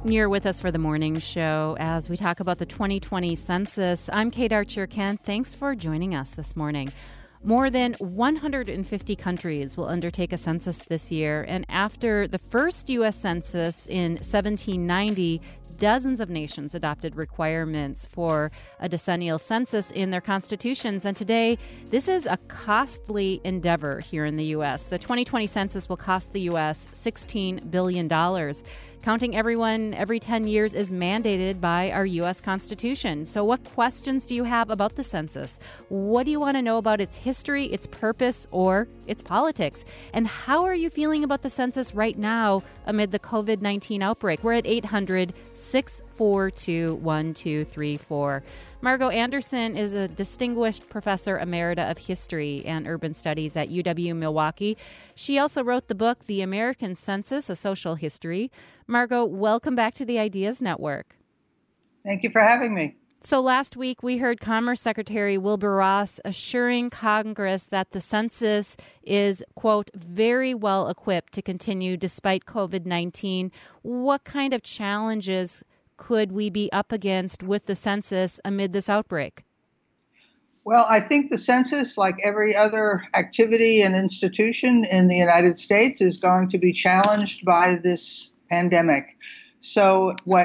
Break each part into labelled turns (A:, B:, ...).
A: You're with us for the morning show as we talk about the 2020 census. I'm Kate Archer-Kent. Thanks for joining us this morning. More than 150 countries will undertake a census this year, and after the first U.S. census in 1790, dozens of nations adopted requirements for a decennial census in their constitutions, and today this is a costly endeavor here in the U.S. The 2020 census will cost the U.S. $16 billion. Counting everyone every 10 years is mandated by our U.S. Constitution. So what questions do you have about the census? What do you want to know about its history, its purpose, or its politics? And how are you feeling about the census right now amid the COVID-19 outbreak? We're at 800-642-1234. Margot Anderson is a distinguished professor emerita of history and urban studies at UW-Milwaukee. She also wrote the book, The American Census, A Social History. Margot, welcome back to the Ideas Network.
B: Thank you for having me.
A: So last week, we heard Commerce Secretary Wilbur Ross assuring Congress that the census is, quote, very well equipped to continue despite COVID-19. What kind of challenges could we be up against with the census amid this outbreak?
B: Well, I think the census, like every other activity and institution in the United States, is going to be challenged by this pandemic. So what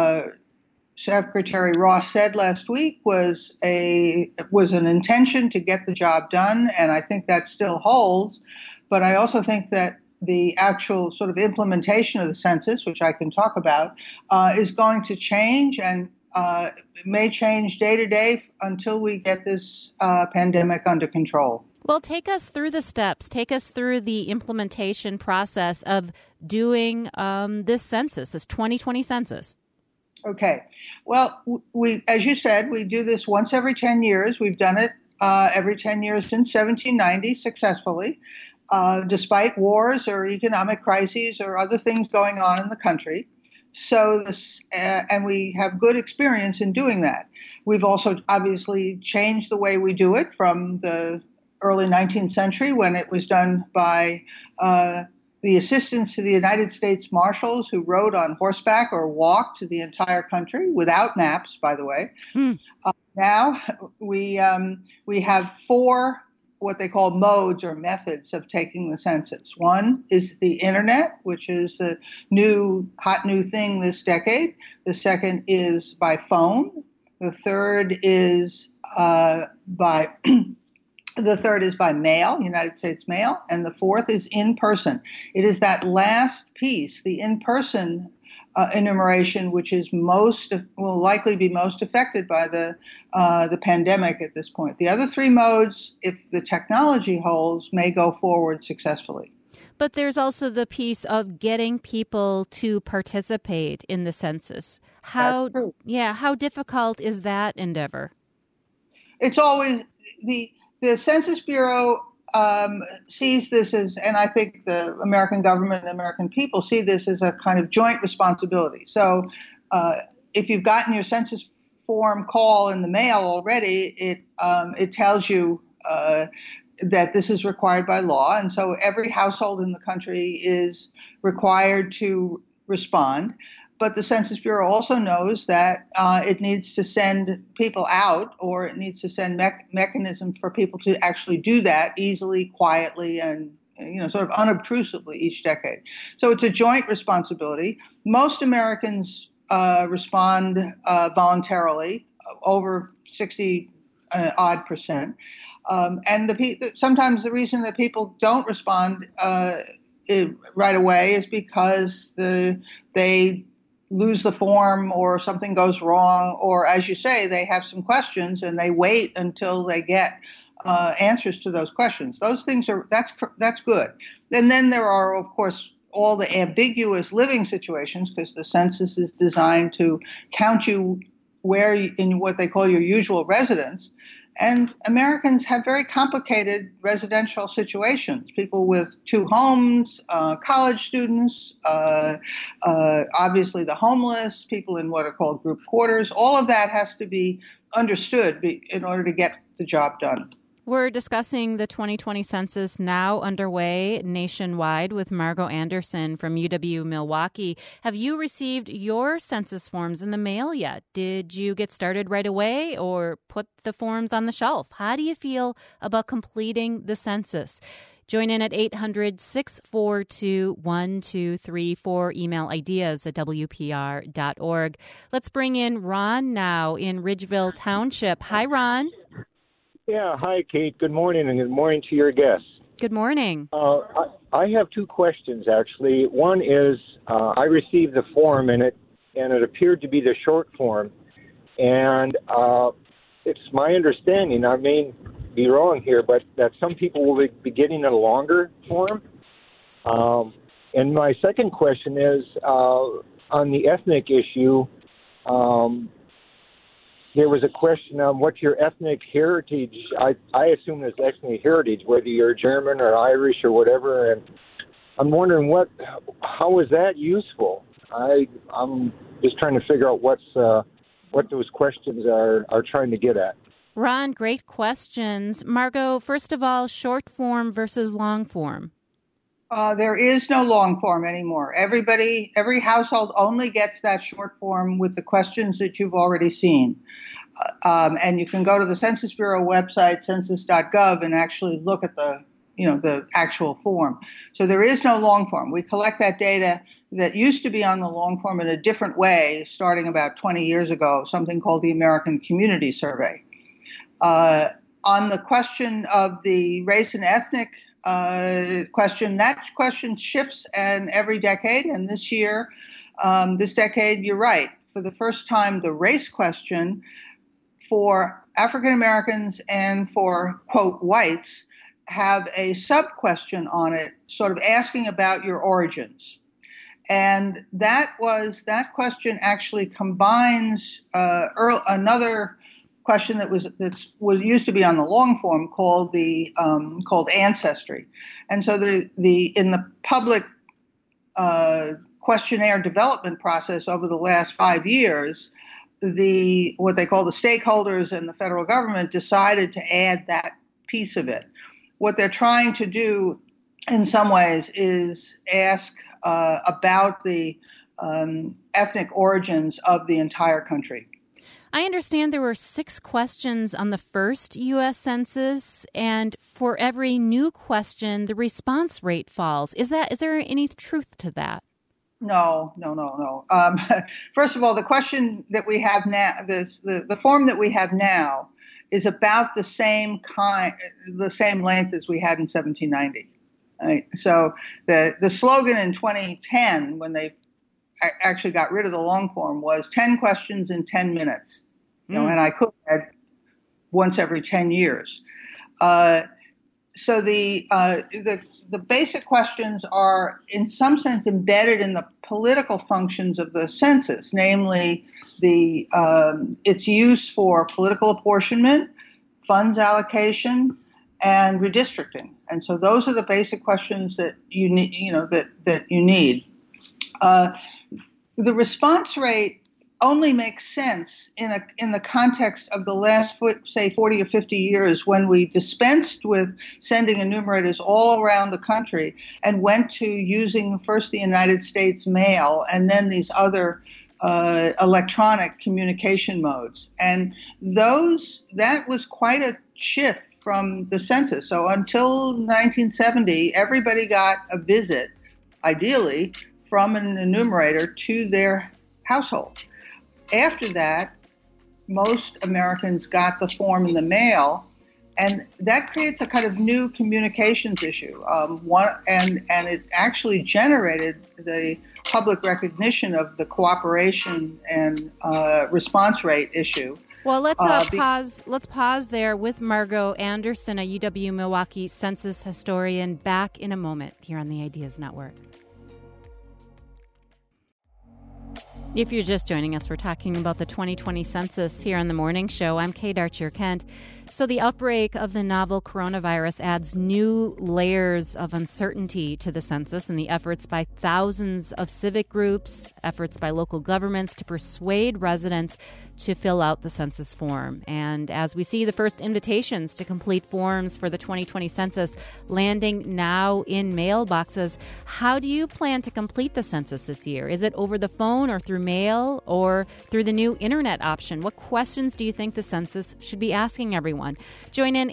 B: Secretary Ross said last week was an intention to get the job done, and I think that still holds. But I also think that the actual sort of implementation of the census, which I can talk about, is going to change, and it may change day to day until we get this pandemic under control.
A: Well, take us through the steps. Take us through the implementation process of doing this census, this 2020 census.
B: Okay. Well, we, as you said, we do this once every 10 years. We've done it every 10 years since 1790 successfully. Despite wars or economic crises or other things going on in the country. So this, and we have good experience in doing that. We've also obviously changed the way we do it from the early 19th century when it was done by the assistants to the United States Marshals who rode on horseback or walked to the entire country without maps, by the way. Now we have four what they call modes or methods of taking the census. One is the internet, which is the hot new thing this decade. The second is by phone. The third is by mail, United States mail, and the fourth is in person. It is that last piece, the in-person enumeration, which is will likely be most affected by the pandemic at this point. The other three modes, if the technology holds, may go forward successfully.
A: But there's also the piece of getting people to participate in the census. How difficult is that endeavor?
B: It's always the Census Bureau sees this as, and I think the American government and the American people see this as a kind of joint responsibility. So if you've gotten your census form call in the mail already, it tells you that this is required by law. And so every household in the country is required to respond. But the Census Bureau also knows that it needs to send people out, or it needs to send mechanisms for people to actually do that easily, quietly, and sort of unobtrusively each decade. So it's a joint responsibility. Most Americans respond voluntarily, over 60 odd percent. And sometimes the reason that people don't respond right away is because they lose the form or something goes wrong, or as you say, they have some questions and they wait until they get answers to those questions. Those things that's good. And then there are, of course, all the ambiguous living situations, because the census is designed to count you in what they call your usual residence. And Americans have very complicated residential situations. People with two homes, college students, obviously the homeless, people in what are called group quarters. All of that has to be understood in order to get the job done.
A: We're discussing the 2020 census now underway nationwide with Margot Anderson from UW-Milwaukee. Have you received your census forms in the mail yet? Did you get started right away or put the forms on the shelf? How do you feel about completing the census? Join in at 800-642-1234. Email ideas@wpr.org. Let's bring in Ron now in Ridgeville Township. Hi, Ron.
C: Yeah, hi, Kate. Good morning, and good morning to your guests.
A: Good morning.
C: I have two questions, actually. One is I received the form, and it appeared to be the short form. And it's my understanding, I may be wrong here, but that some people will be getting a longer form. And my second question is on the ethnic issue. There was a question on what your ethnic heritage, I assume it's ethnic heritage, whether you're German or Irish or whatever, and I'm wondering how is that useful? I'm just trying to figure out what those questions are trying to get at.
A: Ron, great questions. Margot, first of all, short form versus long form.
B: There is no long form anymore. Every household only gets that short form with the questions that you've already seen. And you can go to the Census Bureau website, census.gov, and actually look at the actual form. So there is no long form. We collect that data that used to be on the long form in a different way, starting about 20 years ago, something called the American Community Survey. On the question of the race and ethnic question, that question shifts every decade, and this decade, you're right. For the first time, the race question for African Americans and for, quote, whites have a sub-question on it, sort of asking about your origins. And that question actually combines another question that was used to be on the long form called ancestry. And so in the public questionnaire development process over the last 5 years, what they call the stakeholders and the federal government decided to add that piece of it. What they're trying to do in some ways is ask about the ethnic origins of the entire country.
A: I understand there were 6 questions on the first U.S. Census, and for every new question, the response rate falls. Is there any truth to that?
B: No. First of all, the question that we have now, the form that we have now, is about the same length as we had in 1790. Right? So the slogan in 2010, when they actually got rid of the long form, was 10 questions in 10 minutes. And I could add once every 10 years. So the basic questions are, in some sense, embedded in the political functions of the census, namely its use for political apportionment, funds allocation, and redistricting. And so those are the basic questions that you need. That you need. The response rate only makes sense in the context of the last, say, 40 or 50 years, when we dispensed with sending enumerators all around the country and went to using first the United States mail and then these other electronic communication modes. And that was quite a shift from the census. So until 1970, everybody got a visit, ideally, from an enumerator to their household. After that, most Americans got the form in the mail, and that creates a kind of new communications issue. And it actually generated the public recognition of the cooperation and response rate issue.
A: Well, let's pause there with Margot Anderson, a UW-Milwaukee census historian. Back in a moment here on the Ideas Network. If you're just joining us, we're talking about the 2020 census here on the morning show. I'm Kate Archer-Kent. So the outbreak of the novel coronavirus adds new layers of uncertainty to the census and the efforts by thousands of civic groups, efforts by local governments to persuade residents to fill out the census form. And as we see the first invitations to complete forms for the 2020 census landing now in mailboxes, how do you plan to complete the census this year? Is it over the phone or through mail or through the new internet option? What questions do you think the census should be asking everyone? Join in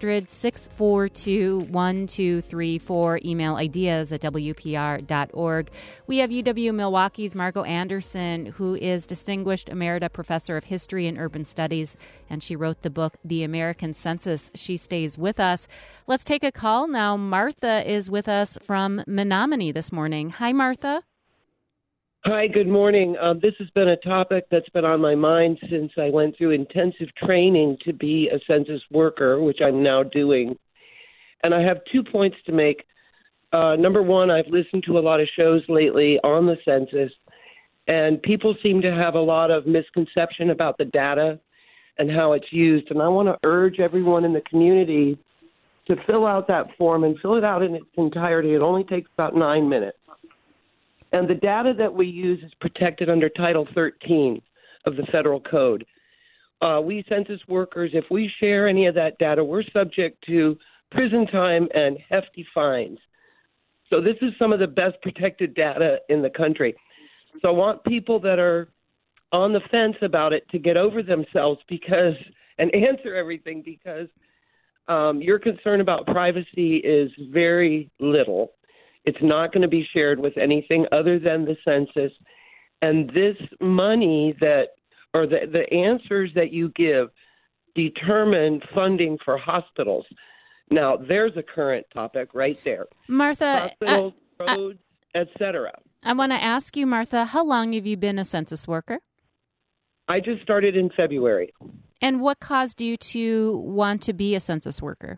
A: 800-642-1234. Email ideas@wpr.org. We have UW Milwaukee's Margot Anderson, who is Distinguished Emerita Professor of History and Urban Studies, and she wrote the book, The American Census. She stays with us. Let's take a call now. Martha is with us from Menominee this morning. Hi, Martha.
D: Hi, good morning. This has been a topic that's been on my mind since I went through intensive training to be a census worker, which I'm now doing. And I have 2 points to make. Number one, I've listened to a lot of shows lately on the census, and people seem to have a lot of misconception about the data and how it's used. And I want to urge everyone in the community to fill out that form and fill it out in its entirety. It only takes about 9 minutes. And the data that we use is protected under Title 13 of the federal code. We census workers, if we share any of that data, we're subject to prison time and hefty fines. So this is some of the best protected data in the country. So I want people that are on the fence about it to get over themselves and answer everything because your concern about privacy is very little. It's not going to be shared with anything other than the census. And this money the answers that you give determine funding for hospitals. Now, there's a current topic right there.
A: Martha,
D: hospitals, roads, etc.
A: I want to ask you, Martha, how long have you been a census worker?
D: I just started in February.
A: And what caused you to want to be a census worker?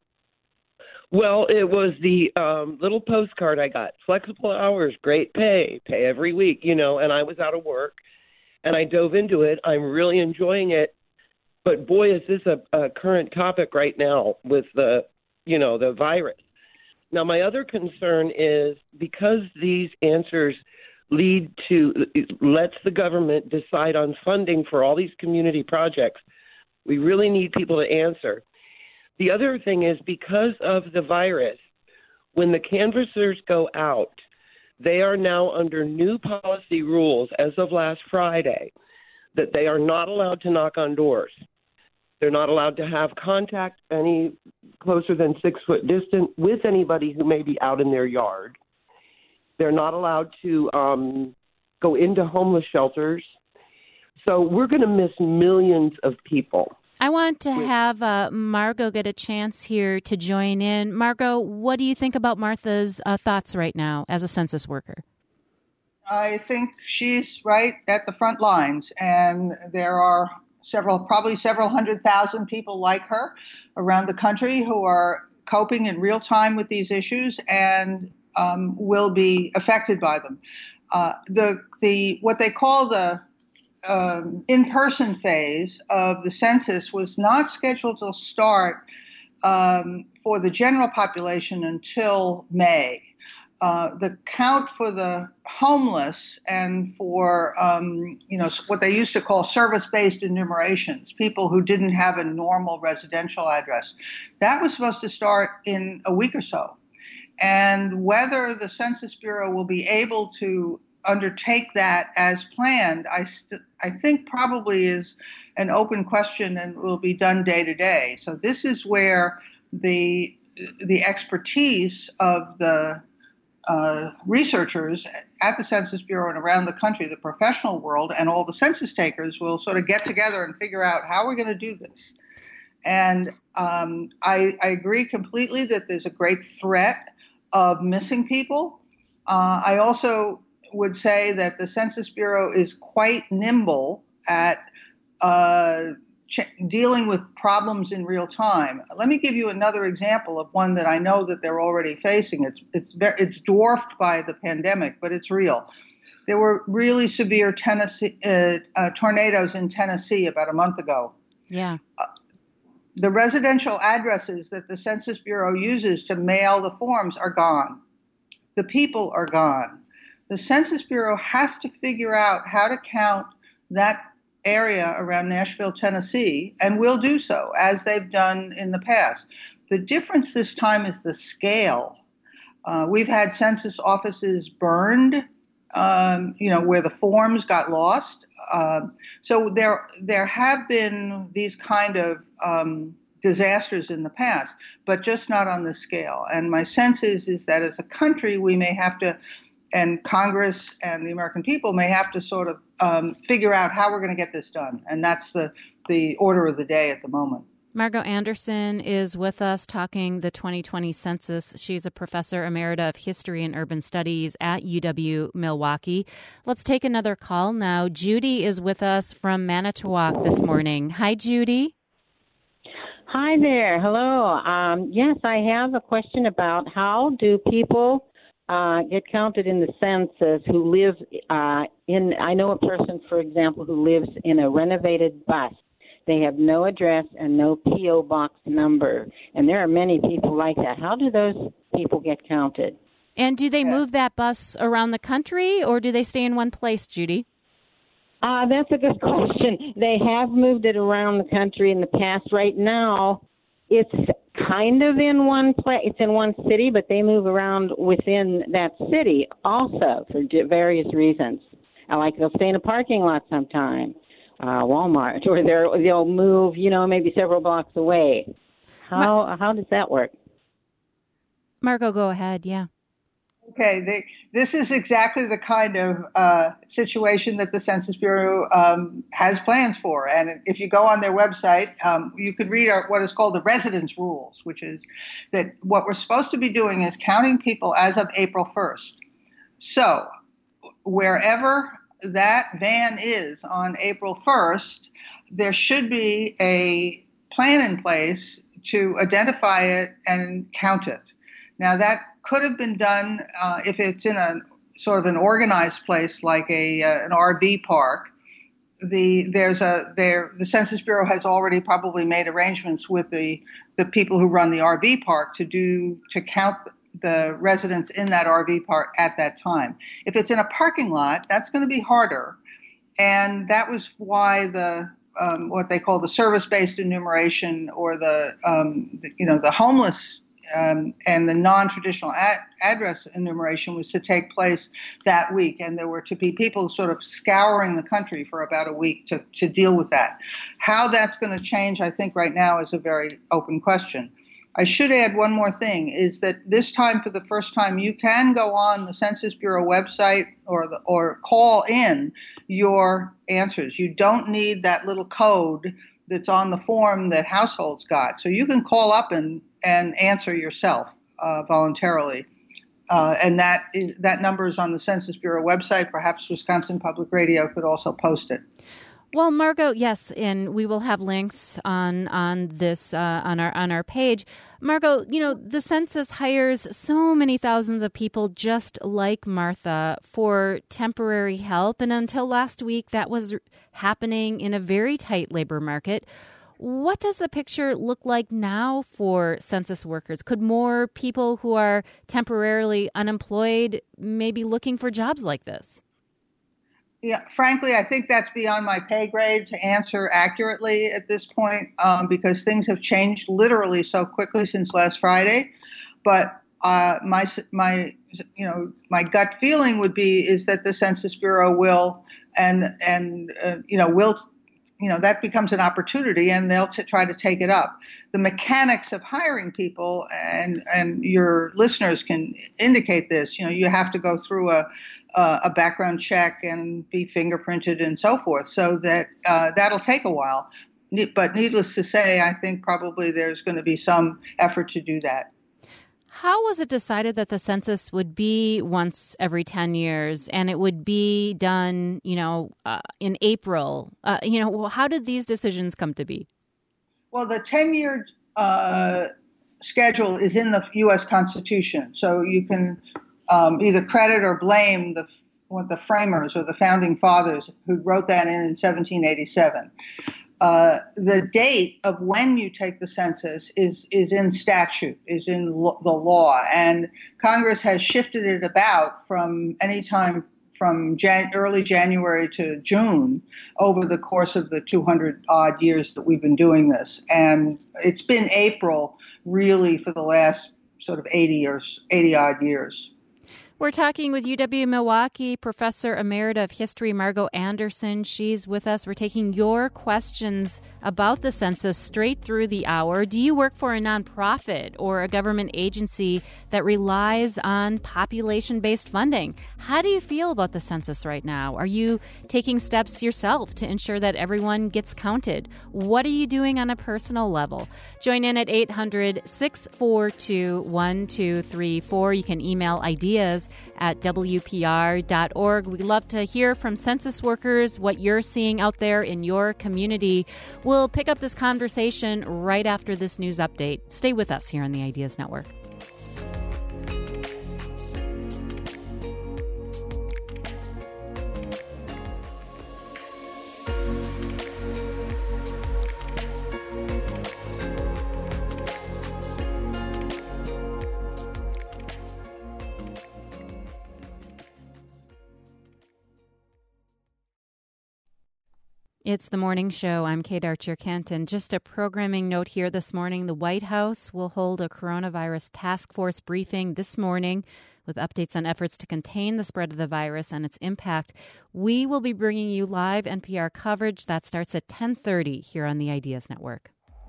D: Well, it was the little postcard I got. Flexible hours, great pay every week, and I was out of work, and I dove into it. I'm really enjoying it. But, boy, is this a current topic right now with the virus. Now, my other concern is because these answers lets the government decide on funding for all these community projects, we really need people to answer. The other thing is because of the virus, when the canvassers go out, they are now under new policy rules as of last Friday that they are not allowed to knock on doors. They're not allowed to have contact any closer than 6 foot distant with anybody who may be out in their yard. They're not allowed to go into homeless shelters. So we're going to miss millions of people.
A: I want to have Margot get a chance here to join in. Margot, what do you think about Martha's thoughts right now as a census worker?
B: I think she's right at the front lines, and there are probably several 100,000 people like her around the country who are coping in real time with these issues and will be affected by them. What they call the in-person phase of the census was not scheduled to start for the general population until May. The count for the homeless and for what they used to call service-based enumerations, people who didn't have a normal residential address, that was supposed to start in a week or so. And whether the Census Bureau will be able to undertake that as planned, I think probably is an open question and will be done day to day. So this is where the expertise of the researchers at the Census Bureau and around the country, the professional world, and all the census takers will sort of get together and figure out how we're going to do this. And I agree completely that there's a great threat of missing people. I also would say that the Census Bureau is quite nimble at dealing with problems in real time. Let me give you another example of one that I know that they're already facing. It's dwarfed by the pandemic, but it's real. There were really severe tornadoes in Tennessee about a month ago.
A: Yeah.
B: The residential addresses that the Census Bureau uses to mail the forms are gone. The people are gone. The Census Bureau has to figure out how to count that area around Nashville, Tennessee, and will do so, as they've done in the past. The difference this time is the scale. We've had census offices burned, where the forms got lost. So there have been these kind of disasters in the past, but just not on this scale. And my sense is that as a country, we may have to, and Congress and the American people may have to sort of figure out how we're going to get this done. And that's the order of the day at the moment.
A: Margot Anderson is with us talking the 2020 census. She's a professor emerita of history and urban studies at UW-Milwaukee. Let's take another call now. Judy is with us from Manitowoc this morning. Hi, Judy.
E: Hi there. Hello. Yes, I have a question about how do people get counted in the census who live I know a person, for example, who lives in a renovated bus. They have no address and no P.O. box number, and there are many people like that. How do those people get counted?
A: And do they move that bus around the country, or do they stay in one place, Judy?
E: That's a good question. They have moved it around the country in the past. Right now, it's kind of in one place. It's in one city, but they move around within that city also for various reasons. Like they'll stay in a parking lot sometime. Walmart, or they'll move, maybe several blocks away. How does that work?
A: Margot, go ahead. Yeah.
B: Okay. This is exactly the kind of situation that the Census Bureau has plans for. And if you go on their website, you could read what is called the residence rules, which is that what we're supposed to be doing is counting people as of April 1st. So wherever that van is on April 1st, there should be a plan in place to identify it and count it. Now, that could have been done if it's in a sort of an organized place like an RV park. The Census Bureau has already probably made arrangements with the people who run the RV park to count the residents in that RV park at that time. If it's in a parking lot, that's going to be harder. And that was why what they call the service-based enumeration, or the homeless and the non-traditional address enumeration was to take place that week. And there were to be people sort of scouring the country for about a week to deal with that. How that's going to change, I think right now, is a very open question. I should add one more thing, is that this time, for the first time, you can go on the Census Bureau website or call in your answers. You don't need that little code that's on the form that households got. So you can call up and answer yourself voluntarily. And that number is on the Census Bureau website. Perhaps Wisconsin Public Radio could also post it.
A: Well, Margot, yes, and we will have links on this on our page. Margot, the census hires so many thousands of people just like Martha for temporary help, and until last week, that was happening in a very tight labor market. What does the picture look like now for census workers? Could more people who are temporarily unemployed maybe looking for jobs like this?
B: Yeah, frankly, I think that's beyond my pay grade to answer accurately at this point, because things have changed literally so quickly since last Friday. But my gut feeling would be is that the Census Bureau will that becomes an opportunity, and they'll try to take it up. The mechanics of hiring people, and your listeners can indicate this. You have to go through a background check and be fingerprinted and so forth. So that'll take a while. But needless to say, I think probably there's going to be some effort to do that.
A: How was it decided that the census would be once every 10 years and it would be done, in April? How did these decisions come to be?
B: Well, the 10-year schedule is in the U.S. Constitution, so you can either credit or blame the framers or the founding fathers who wrote that in 1787. the date of when you take the census is in statute, is in the law, and Congress has shifted it about from any time from early January to June over the course of the 200 odd years that we've been doing this, and it's been April really for the last sort of 80 odd years.
A: We're talking with UW-Milwaukee Professor Emerita of History, Margo Anderson. She's with us. We're taking your questions about the census straight through the hour. Do you work for a nonprofit or a government agency that relies on population-based funding? How do you feel about the census right now? Are you taking steps yourself to ensure that everyone gets counted? What are you doing on a personal level? Join in at 800-642-1234. You can email ideas at WPR.org. We love to hear from census workers, what you're seeing out there in your community. We'll pick up this conversation right after this news update. Stay with us here on the Ideas Network. It's the morning show. I'm Kate Archer-Kent, and just a programming note here this morning. The White House will hold a coronavirus task force briefing this morning with updates on efforts to contain the spread of the virus and its impact. We will be bringing you live NPR coverage. That starts at 10:30 here on the Ideas Network.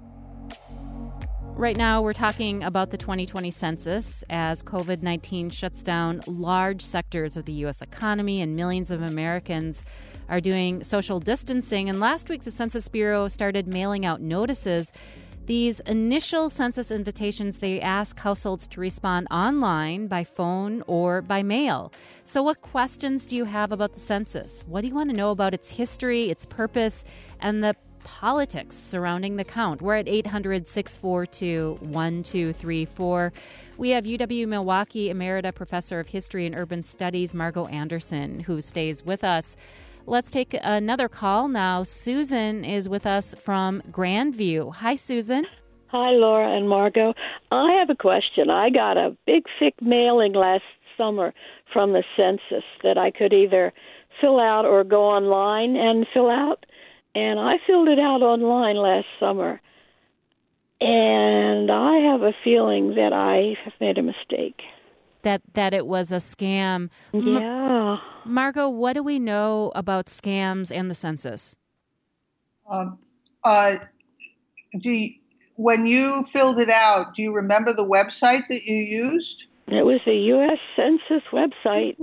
A: Right now, we're talking about the 2020 census as COVID-19 shuts down large sectors of the U.S. economy and millions of Americans are doing social distancing. And last week, the Census Bureau started mailing out notices. These initial census invitations, they ask households to respond online, by phone, or by mail. So what questions do you have about the census? What do you want to know about its history, its purpose, and the politics surrounding the count? We're at 800-642-1234. We have UW-Milwaukee Emerita Professor of History and Urban Studies, Margo Anderson, who stays with us. Let's take another call now. Susan is with us from Grandview. Hi, Susan.
F: Hi, Laura and Margo. I have a question. I got a big, thick mailing last summer from the census that I could either fill out or go online and fill out. And I filled it out online last summer. And I have a feeling that I have made a mistake.
A: That it was a scam.
F: Yeah.
A: Margo, what do we know about scams and the census?
B: When you filled it out, do you remember the website that you used?
F: It was the U.S. Census website.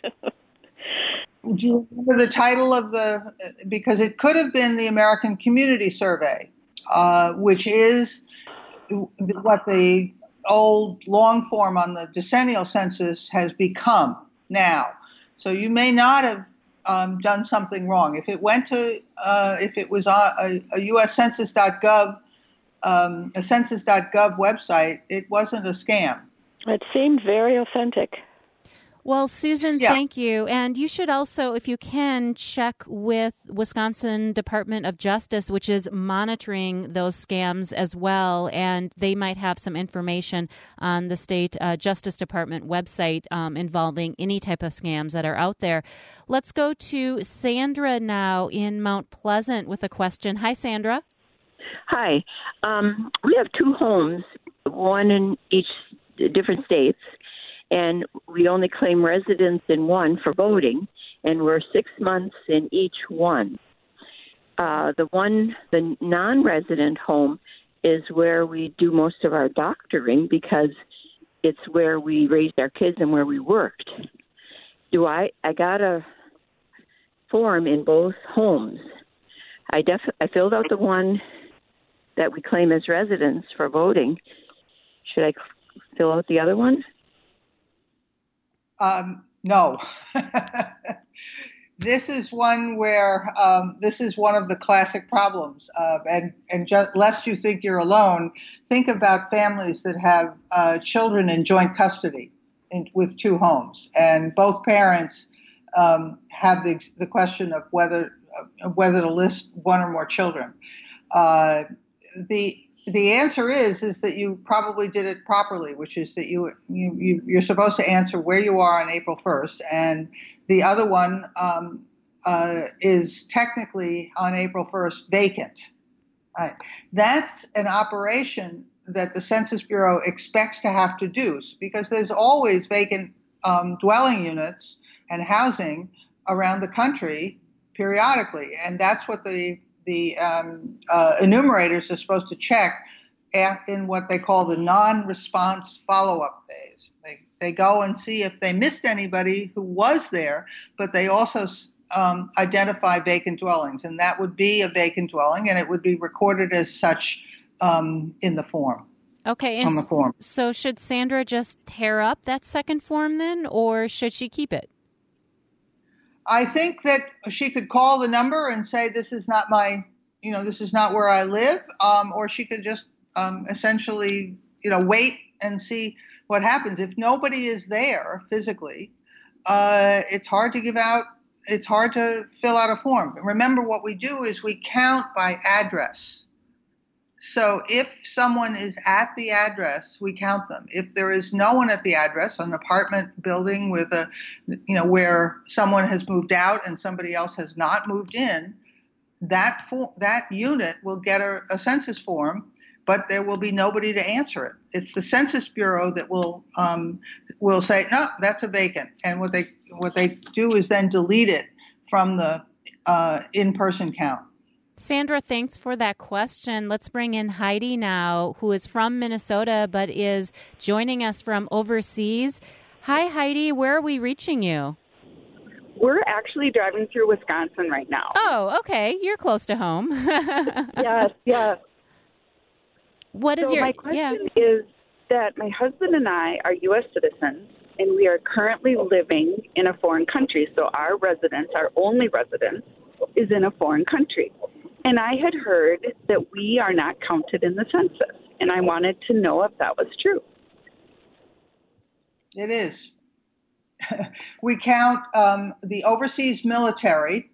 B: Do you remember the title of because it could have been the American Community Survey, which is what the old long form on the decennial census has become now. So you may not have done something wrong. If it went to, if it was a U.S. Census.gov, a Census.gov website, it wasn't a scam.
F: It seemed very authentic.
A: Well, Susan, Thank you. And you should also, if you can, check with Wisconsin Department of Justice, which is monitoring those scams as well. And they might have some information on the state Justice Department website involving any type of scams that are out there. Let's go to Sandra now in Mount Pleasant with a question. Hi, Sandra.
G: Hi. We have two homes, one in each different states. And we only claim residence in one for voting, and we're 6 months in each one. The non-resident home is where we do most of our doctoring because it's where we raised our kids and where we worked. I got a form in both homes. I filled out the one that we claim as residence for voting. Should I fill out the other one?
B: No. This is one where this is one of the classic problems. And just lest you think you're alone, think about families that have children in joint custody with two homes, and both parents have the question of whether to list one or more children. The answer is that you probably did it properly, which is that you're supposed to answer where you are on April 1st, and the other one is technically on April 1st vacant. That's an operation that the Census Bureau expects to have to do, because there's always vacant dwelling units and housing around the country periodically, and that's what the enumerators are supposed to check in what they call the non-response follow-up phase. They go and see if they missed anybody who was there, but they also identify vacant dwellings, and that would be a vacant dwelling, and it would be recorded as such in the form.
A: Okay,
B: on the form.
A: So should Sandra just tear up that second form then, or should she keep it?
B: I think that she could call the number and say, this is not this is not where I live, or she could just essentially, wait and see what happens. If nobody is there physically, it's hard to fill out a form. Remember, what we do is we count by address. So if someone is at the address, we count them. If there is no one at the address, an apartment building with where someone has moved out and somebody else has not moved in, that unit will get a census form, but there will be nobody to answer it. It's the Census Bureau that will say, no, that's a vacant. And what they do is then delete it from the in-person count.
A: Sandra, thanks for that question. Let's bring in Heidi now, who is from Minnesota but is joining us from overseas. Hi, Heidi. Where are we reaching you?
H: We're actually driving through Wisconsin right now.
A: Oh, okay. You're close to home.
H: Yes.
A: What is
H: my question is that my husband and I are U.S. citizens, and we are currently living in a foreign country. So our only residence, is in a foreign country. And I had heard that we are not counted in the census, and I wanted to know if that was true.
B: It is. We count the overseas military,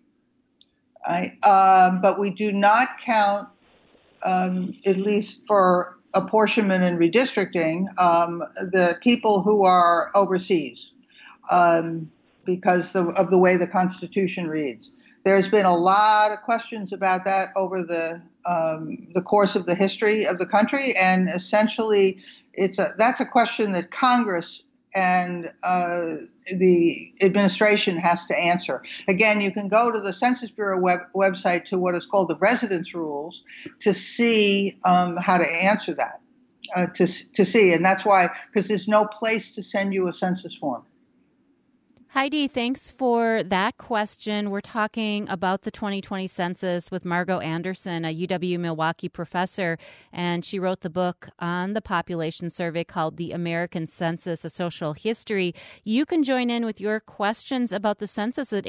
B: but we do not count, at least for apportionment and redistricting, the people who are overseas because of the way the Constitution reads. There's been a lot of questions about that over the course of the history of the country, and essentially, that's a question that Congress and the administration has to answer. Again, you can go to the Census Bureau website to what is called the residence rules to see how to answer that, to see, and that's why, because there's no place to send you a census form.
A: Heidi, thanks for that question. We're talking about the 2020 census with Margot Anderson, a UW-Milwaukee professor, and she wrote the book on the population survey called The American Census, A Social History. You can join in with your questions about the census at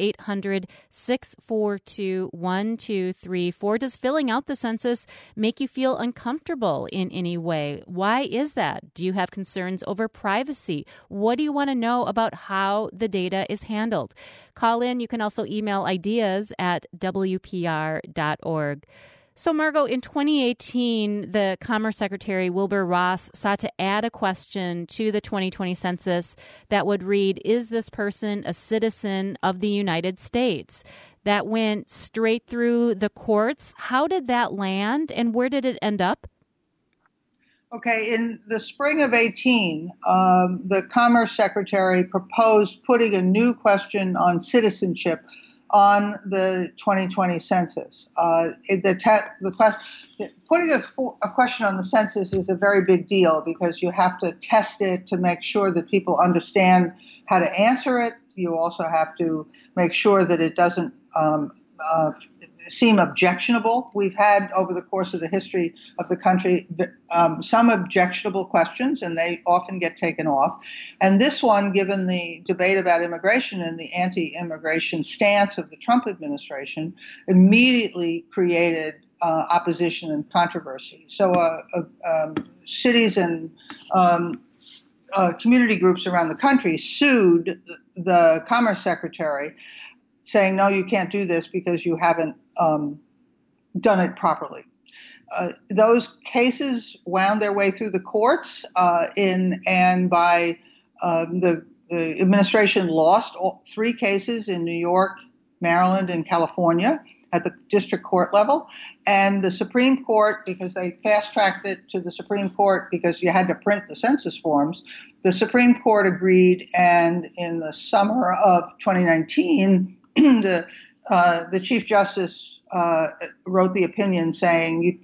A: 800-642-1234. Does filling out the census make you feel uncomfortable in any way? Why is that? Do you have concerns over privacy? What do you want to know about how the data is handled? Call in. You can also email ideas at WPR.org. So, Margot, in 2018, the Commerce Secretary Wilbur Ross sought to add a question to the 2020 census that would read, is this person a citizen of the United States? That went straight through the courts. How did that land, and where did it end up?
B: Okay, in the spring of 18, the Commerce Secretary proposed putting a new question on citizenship on the 2020 census. Putting a question on the census is a very big deal because you have to test it to make sure that people understand how to answer it. You also have to make sure that it doesn't seem objectionable. We've had, over the course of the history of the country, some objectionable questions, and they often get taken off. And this one, given the debate about immigration and the anti-immigration stance of the Trump administration, immediately created opposition and controversy. So cities and community groups around the country sued the Commerce Secretary, saying, no, you can't do this because you haven't done it properly. Those cases wound their way through the courts, and by the administration lost all 3 cases in New York, Maryland, and California at the district court level. And the Supreme Court, because they fast-tracked it to the Supreme Court because you had to print the census forms, the Supreme Court agreed, and in the summer of 2019, the Chief Justice wrote the opinion saying,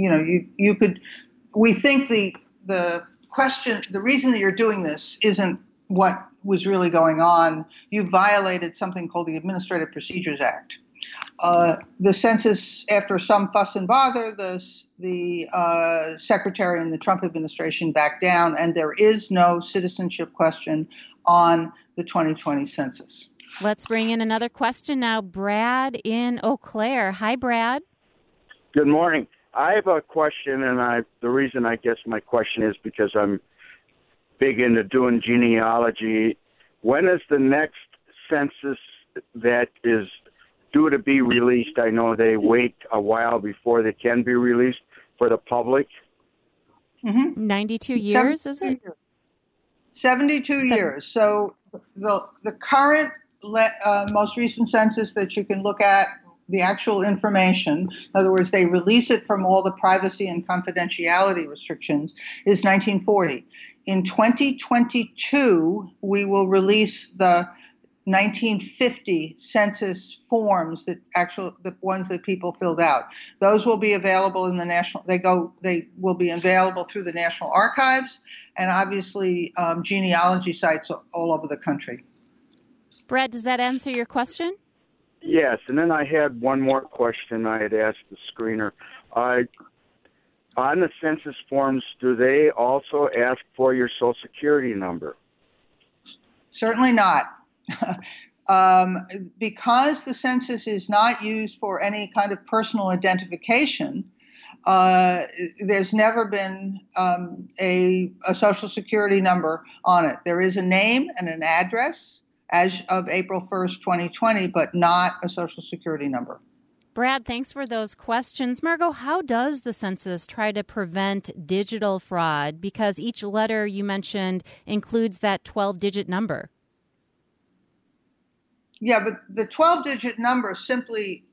B: we think the question, the reason that you're doing this isn't what was really going on. You violated something called the Administrative Procedures Act. The census, after some fuss and bother, the secretary in the Trump administration backed down, and there is no citizenship question on the 2020 census.
A: Let's bring in another question now. Brad in Eau Claire. Hi, Brad.
I: Good morning. I have a question, and the reason I guess my question is because I'm big into doing genealogy. When is the next census that is due to be released? I know they wait a while before they can be released for the public.
B: Mm-hmm.
A: 92 years, is it?
B: 72 years. So the current most recent census that you can look at, the actual information, in other words, they release it from all the privacy and confidentiality restrictions, is 1940. In 2022, we will release the 1950 census forms, the ones that people filled out. Those will be available in the they will be available through the National Archives and obviously genealogy sites all over the country.
A: Brad, does that answer your question?
I: Yes, and then I had one more question I had asked the screener. On the census forms, do they also ask for your Social Security number?
B: Certainly not. Because the census is not used for any kind of personal identification, there's never been a Social Security number on it. There is a name and an address as of April 1st, 2020, but not a Social Security number.
A: Brad, thanks for those questions. Margot, how does the census try to prevent digital fraud? Because each letter you mentioned includes that 12-digit number.
B: Yeah, but the 12-digit number simply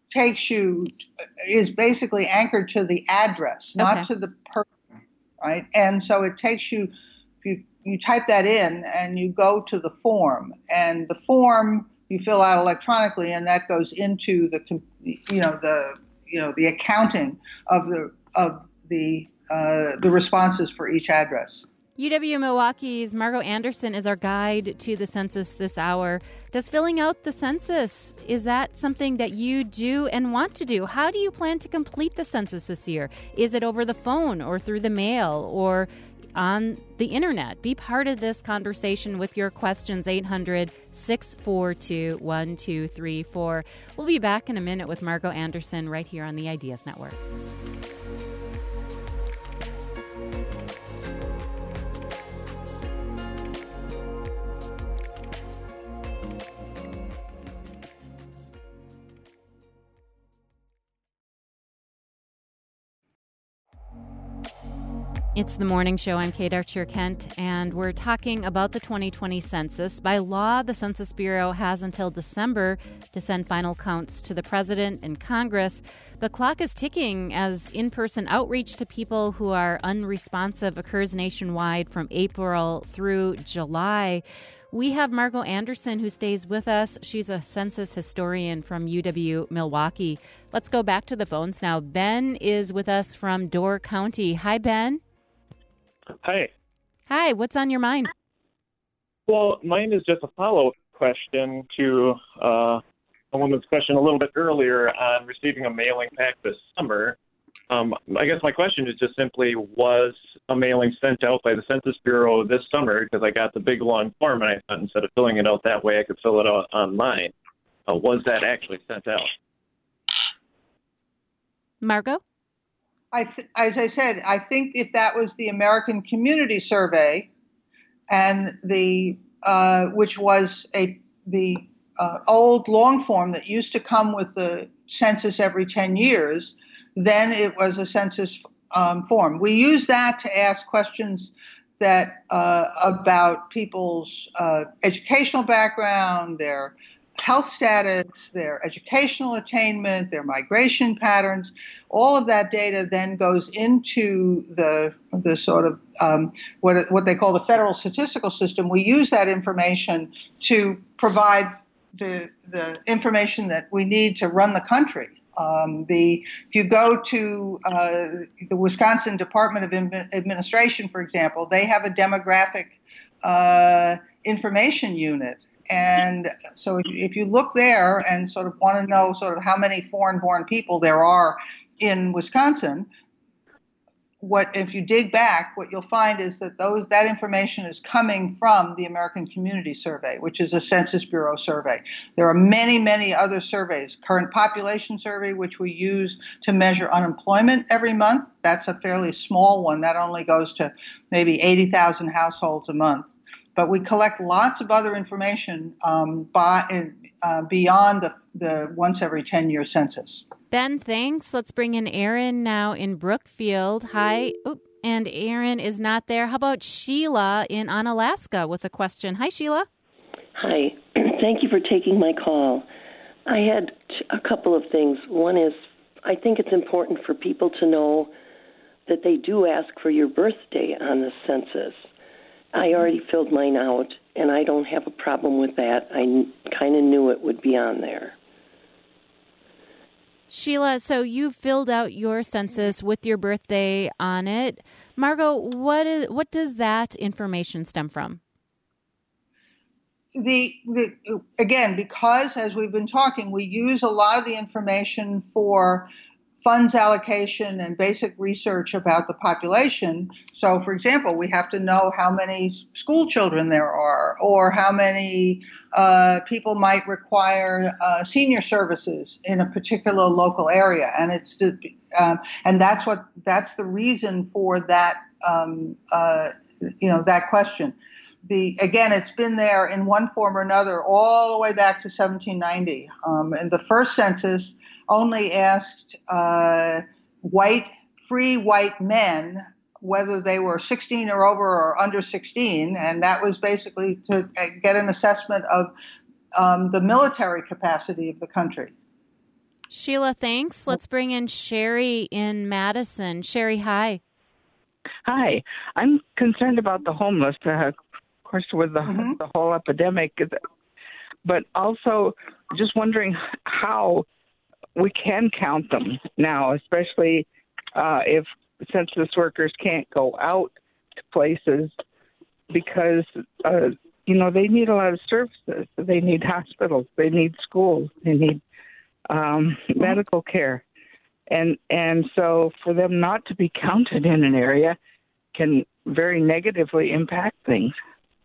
B: is basically anchored to the address, not to the person, right? And so it takes you, you type that in and you go to the form, and the form you fill out electronically, and that goes into the accounting of the responses for each address.
A: UW-Milwaukee's Margot Anderson is our guide to the census this hour. Does filling out the census, is that something that you do and want to do? How do you plan to complete the census this year? Is it over the phone or through the mail or on the internet? Be part of this conversation with your questions. 800-642-1234. We'll be back in a minute with Margot Anderson right here on the Ideas Network. It's the morning show. I'm Kate Archer-Kent, and we're talking about the 2020 census. By law, the Census Bureau has until December to send final counts to the president and Congress. The clock is ticking as in-person outreach to people who are unresponsive occurs nationwide from April through July. We have Margot Anderson, who stays with us. She's a census historian from UW-Milwaukee. Let's go back to the phones now. Ben is with us from Door County. Hi, Ben.
J: Hi.
A: Hi, what's on your mind?
J: Well, mine is just a follow-up question to a woman's question a little bit earlier on receiving a mailing back this summer. I guess my question is just simply, was a mailing sent out by the Census Bureau this summer? Because I got the big long form, and I thought instead of filling it out that way, I could fill it out online. Was that actually sent out?
A: Margot?
B: As I said, I think if that was the American Community Survey, and the which was the old long form that used to come with the census every 10 years. Then it was a census form. We use that to ask questions that about people's educational background, their health status, their educational attainment, their migration patterns. All of that data then goes into the sort of what they call the federal statistical system. We use that information to provide the information that we need to run the country. If you go to the Wisconsin Department of Administration, for example, they have a demographic information unit. And so if you look there and sort of want to know sort of how many foreign-born people there are in Wisconsin, if you dig back, what you'll find is that that information is coming from the American Community Survey, which is a Census Bureau survey. There are many, many other surveys. Current Population Survey, which we use to measure unemployment every month. That's a fairly small one. That only goes to maybe 80,000 households a month. But we collect lots of other information beyond the once every 10-year census.
A: Ben, thanks. Let's bring in Aaron now in Brookfield. Hi. And Aaron is not there. How about Sheila in Onalaska with a question? Hi, Sheila.
K: Hi. Thank you for taking my call. I had a couple of things. One is, I think it's important for people to know that they do ask for your birthday on the census. I already filled mine out, and I don't have a problem with that. I kind of knew it would be on there.
A: Sheila, so you filled out your census with your birthday on it. Margot, what does that information stem from?
B: Again, because as we've been talking, we use a lot of the information for funds allocation and basic research about the population. So, for example, we have to know how many school children there are, or how many people might require senior services in a particular local area, and and that's the reason for that that question. Again, it's been there in one form or another all the way back to 1790, and the first census only asked free white men whether they were 16 or over or under 16, and that was basically to get an assessment of the military capacity of the country.
A: Sheila, thanks. Let's bring in Sherry in Madison. Sherry, hi.
L: Hi. I'm concerned about the homeless, of course, with the whole epidemic, but also just wondering how we can count them now, especially if census workers can't go out to places because, they need a lot of services. They need hospitals. They need schools. They need medical care. And so for them not to be counted in an area can very negatively impact things.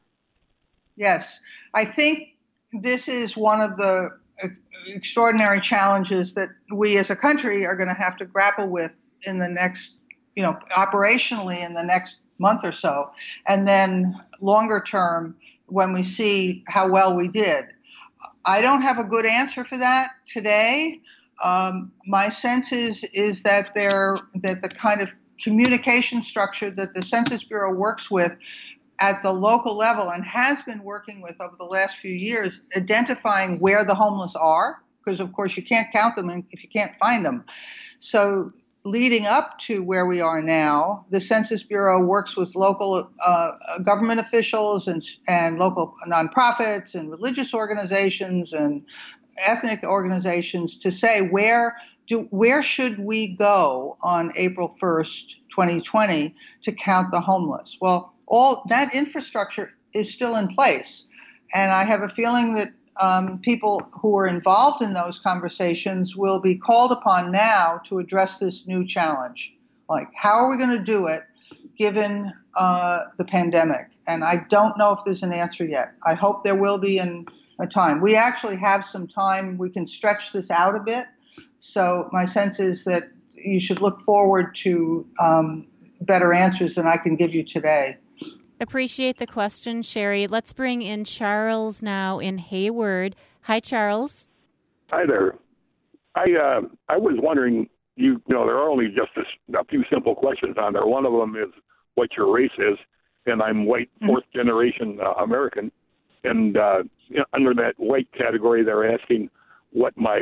B: Yes. I think this is one of the extraordinary challenges that we as a country are going to have to grapple with in the next, operationally in the next month or so, and then longer term when we see how well we did. I don't have a good answer for that today. My sense is that the kind of communication structure that the Census Bureau works with at the local level and has been working with over the last few years, identifying where the homeless are, because of course you can't count them if you can't find them. So leading up to where we are now, the Census Bureau works with local government officials and local nonprofits and religious organizations and ethnic organizations to say where should we go on April 1st, 2020 to count the homeless? Well, all that infrastructure is still in place. And I have a feeling that people who are involved in those conversations will be called upon now to address this new challenge. Like, how are we going to do it given the pandemic? And I don't know if there's an answer yet. I hope there will be in a time. We actually have some time. We can stretch this out a bit. So my sense is that you should look forward to better answers than I can give you today.
A: Appreciate the question, Sherry. Let's bring in Charles now in Hayward. Hi, Charles.
M: Hi there. I was wondering, you know, there are only just a few simple questions on there. One of them is what your race is, and I'm white, fourth generation American. And you know, under that white category, they're asking what my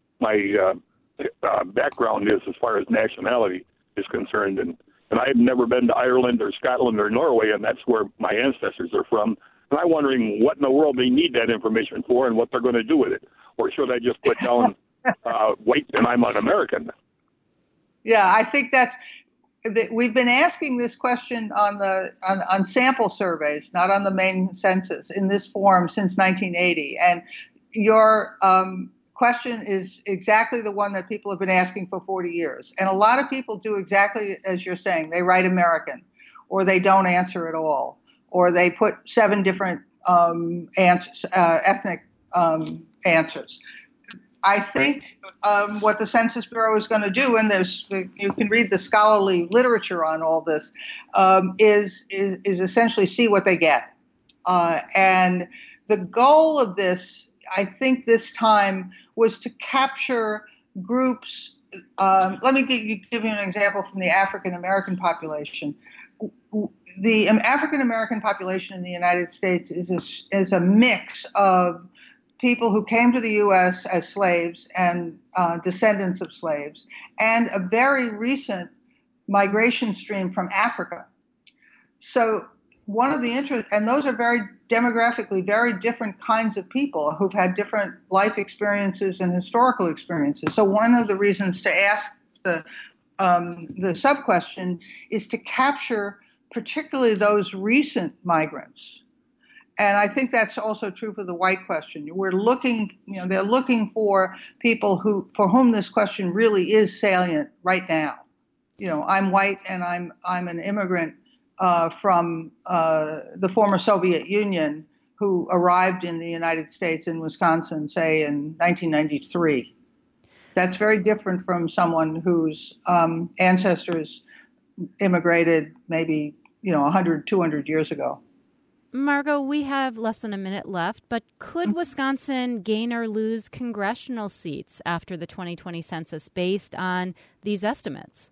M: background is as far as nationality is concerned. And I've never been to Ireland or Scotland or Norway, and that's where my ancestors are from. And I'm wondering what in the world they need that information for and what they're going to do with it. Or should I just put down white and I'm an American?
B: Yeah, I think we've been asking this question on sample surveys, not on the main census, in this form since 1980. And your question is exactly the one that people have been asking for 40 years. And a lot of people do exactly as you're saying. They write American, or they don't answer at all, or they put 7 different answers, ethnic answers. I think what the Census Bureau is going to do, and you can read the scholarly literature on all this, is essentially see what they get. And the goal of this, I think this time, was to capture groups. Let me give you an example from the African American population. The African American population in the United States is a mix of people who came to the U.S. as slaves and descendants of slaves, and a very recent migration stream from Africa. So one of the interests, and those are very demographically very different kinds of people who've had different life experiences and historical experiences. So one of the reasons to ask the sub-question is to capture particularly those recent migrants. And I think that's also true for the white question. We're looking, they're looking for people for whom this question really is salient right now. I'm white and I'm an immigrant from the former Soviet Union who arrived in the United States in Wisconsin, say in 1993. That's very different from someone whose ancestors immigrated maybe 100, 200 years ago.
A: Margot, we have less than a minute left, but could Wisconsin gain or lose congressional seats after the 2020 census based on these estimates?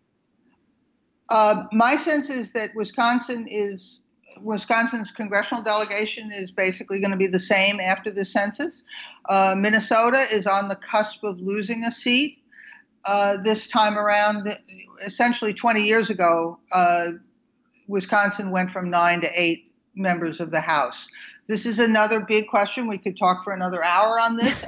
B: My sense is that Wisconsin's congressional delegation is basically going to be the same after the census. Minnesota is on the cusp of losing a seat this time around. Essentially 20 years ago, Wisconsin went from 9 to 8 members of the House. This is another big question. We could talk for another hour on this,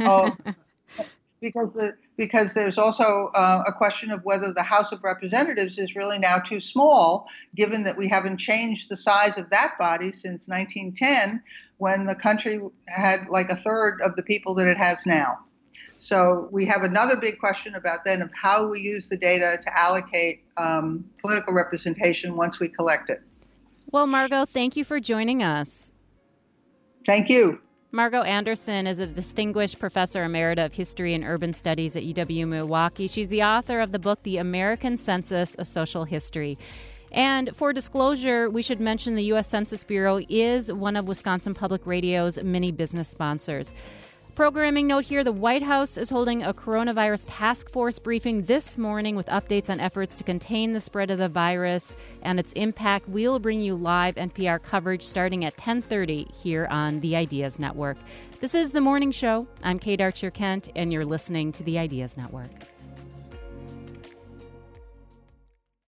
B: because there's also a question of whether the House of Representatives is really now too small, given that we haven't changed the size of that body since 1910, when the country had like a third of the people that it has now. So we have another big question about then of how we use the data to allocate political representation once we collect it.
A: Well, Margot, thank you for joining us.
B: Thank you.
A: Margot Anderson is a distinguished professor emerita of history and urban studies at UW-Milwaukee. She's the author of the book, The American Census, A Social History. And for disclosure, we should mention the U.S. Census Bureau is one of Wisconsin Public Radio's many business sponsors. Programming note here, the White House is holding a coronavirus task force briefing this morning with updates on efforts to contain the spread of the virus and its impact. We'll bring you live NPR coverage starting at 10:30 here on the Ideas Network. This is The Morning Show. I'm Kate Archer-Kent, and you're listening to the Ideas Network.